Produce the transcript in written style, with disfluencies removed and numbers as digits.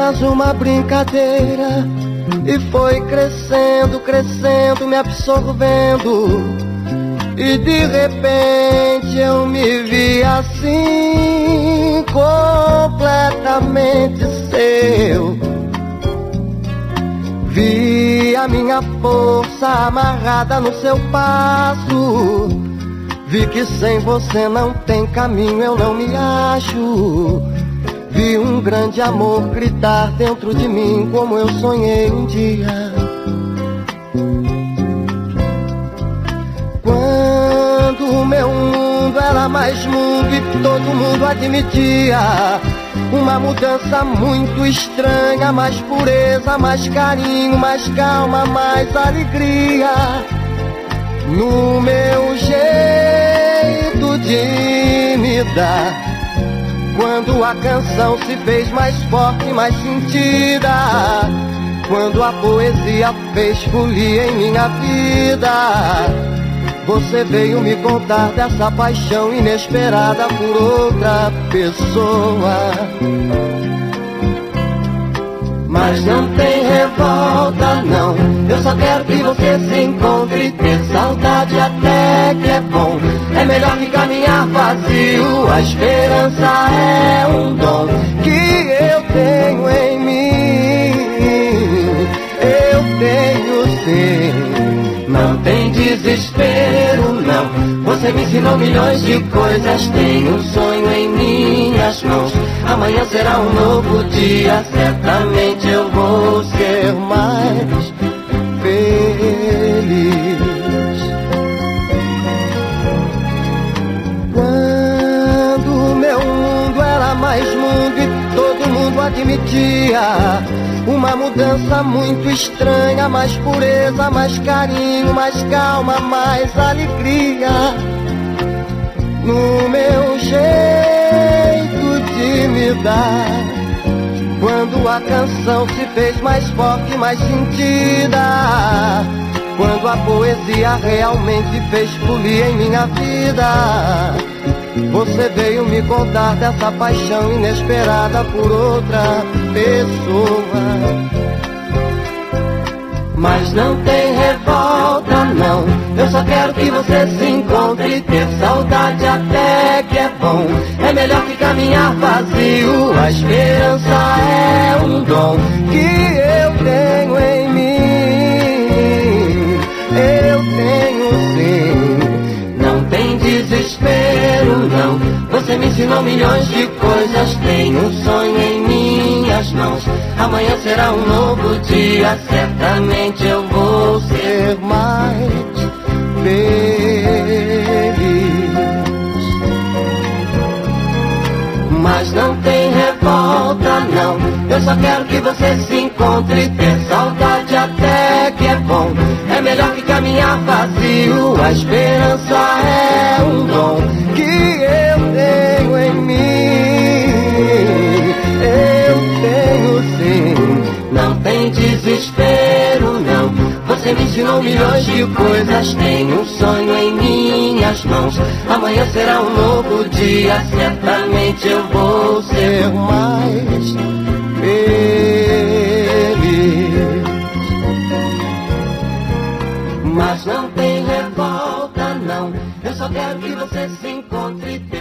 apenas uma brincadeira e foi crescendo, crescendo, me absorvendo. E de repente eu me vi assim, completamente seu. Vi a minha força amarrada no seu passo. Vi que sem você não tem caminho, eu não me acho. Vi um grande amor gritar dentro de mim como eu sonhei um dia. Quando o meu mundo era mais mundo e todo mundo admitia uma mudança muito estranha, mais pureza, mais carinho, mais calma, mais alegria. No meu jeito de me dar, quando a canção se fez mais forte, mais sentida, quando a poesia fez folia em minha vida, você veio me contar dessa paixão inesperada por outra pessoa. Mas não tem revolta não, eu só quero que você se encontre. Ter saudade até que é bom, é melhor que caminhar vazio. A esperança é um dom que eu tenho em mim. Eu tenho sim. Não tem desespero não, você me ensinou milhões de coisas. Tenho um sonho em minhas mãos, amanhã será um novo dia. Certamente eu vou ser mais feliz. Quando meu mundo era mais mundo e todo mundo admitia uma mudança muito estranha, mais pureza, mais carinho, mais calma, mais alegria. No meu jeito de me dar, quando a canção se fez mais forte, mais sentida, quando a poesia realmente fez folia em minha vida, você veio me contar dessa paixão inesperada por outra pessoa. Mas não tem revolta não, eu só quero que você se encontre. Ter saudade até que é bom, é melhor que caminhar vazio. A esperança é um dom que eu tenho em mim. Eu tenho sim. Não tem desespero não, você me ensinou milhões de coisas. Tenho um sonho em minhas mãos, amanhã será um novo dia. Certamente eu vou ser mais feliz. Mas não tem revolta não, eu só quero que você se encontre. Ter saudade até que é bom, é melhor que caminhar vazio. A esperança é um dom que eu tenho em mim. Eu tenho sim. Não tem desespero não, você me ensinou milhões de coisas. Tenho um sonho em minhas mãos, amanhã será um novo dia. Certamente eu vou ser mais feliz. Mas não tem revolta não, eu só quero que você se encontre.